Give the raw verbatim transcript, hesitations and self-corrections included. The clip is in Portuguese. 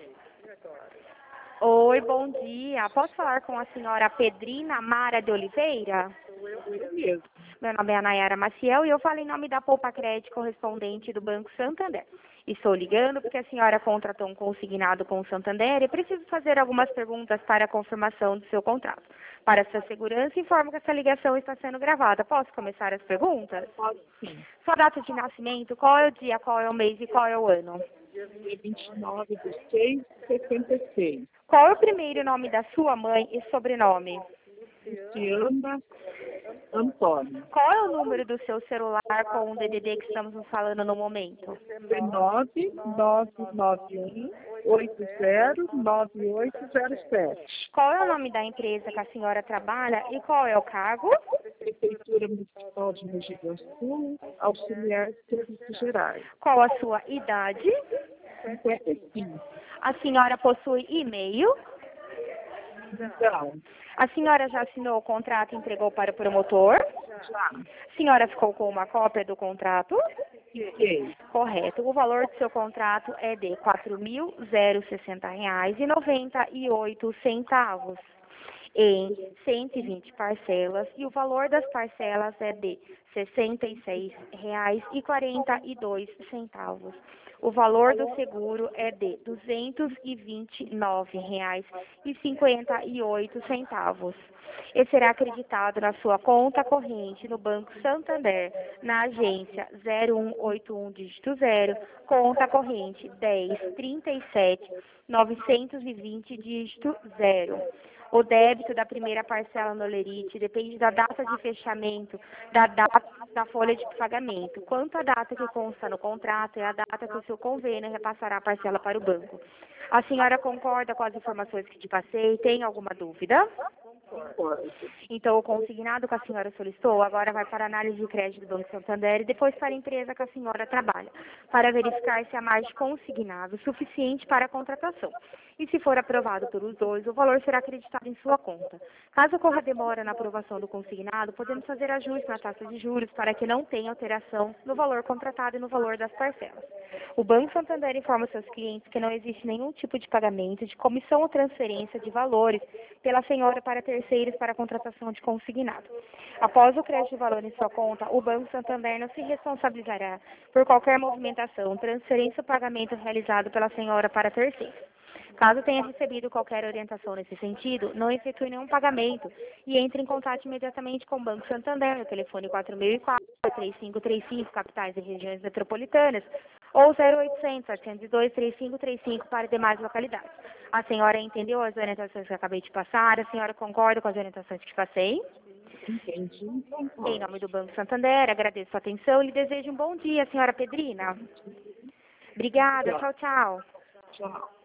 Oi, bom dia. Posso falar com a senhora Pedrina Mara de Oliveira? Eu mesmo. Meu nome é Nayara Maciel e eu falo em nome da Poupa Crédito correspondente do Banco Santander. Estou ligando porque a senhora contratou um consignado com o Santander e preciso fazer algumas perguntas para a confirmação do seu contrato. Para sua segurança, informo que essa ligação está sendo gravada. Posso começar as perguntas? Pode sim. Sua data de nascimento, qual é o dia, qual é o mês e qual é o ano? Dia vinte e nove de seis de sessenta e seis. Qual é o primeiro nome da sua mãe e sobrenome? Cristiana Antônio. Qual é o número do seu celular com o D D D que estamos nos falando no momento? nove nove nove um oito zero nove oito zero sete. Qual é o nome da empresa que a senhora trabalha e qual é o cargo? Prefeitura Municipal de Mogi Guaçu, auxiliar de serviços gerais. Qual a sua idade? cinquenta e cinco. A senhora possui e-mail? Então, A senhora já assinou o contrato e entregou para o promotor? já A senhora ficou com uma cópia do contrato? fiquei. Correto. O valor do seu contrato é de quatro mil e sessenta reais e noventa e oito centavos em cento e vinte parcelas e o valor das parcelas é de sessenta e seis reais e quarenta e dois centavos. O valor do seguro é de duzentos e vinte e nove reais e cinquenta e oito centavos. E será acreditado na sua conta corrente no Banco Santander, na agência zero um oito um dígito zero, conta corrente dez trinta e sete novecentos e vinte dígito zero. O débito da primeira parcela no Lerite depende da data de fechamento da data da folha de pagamento. Quanto à data que consta no contrato, é a data que o seu convênio repassará a parcela para o banco. A senhora concorda com as informações que te passei? Tem alguma dúvida? Então, o consignado que a senhora solicitou agora vai para a análise de crédito do Banco Santander e depois para a empresa que a senhora trabalha, para verificar se há margem consignado suficiente para a contratação. E se for aprovado pelos dois, o valor será acreditado em sua conta. Caso ocorra demora na aprovação do consignado, podemos fazer ajustes na taxa de juros para que não tenha alteração no valor contratado e no valor das parcelas. O Banco Santander informa seus clientes que não existe nenhum tipo de pagamento de comissão ou transferência de valores pela senhora para terceiros para a contratação de consignado. Após o crédito de valor em sua conta, o Banco Santander não se responsabilizará por qualquer movimentação, transferência ou pagamento realizado pela senhora para terceiros. Caso tenha recebido qualquer orientação nesse sentido, não efetue nenhum pagamento e entre em contato imediatamente com o Banco Santander no telefone quatro mil e quatro, três cinco três cinco, capitais e regiões metropolitanas, ou zero oitocentos, setecentos e dois, três cinco três cinco para demais localidades. A senhora entendeu as orientações que eu acabei de passar? A senhora concorda com as orientações que passei? Entendi. Em nome do Banco Santander, agradeço a atenção e lhe desejo um bom dia, senhora Pedrina. Obrigada, tchau, tchau. Tchau.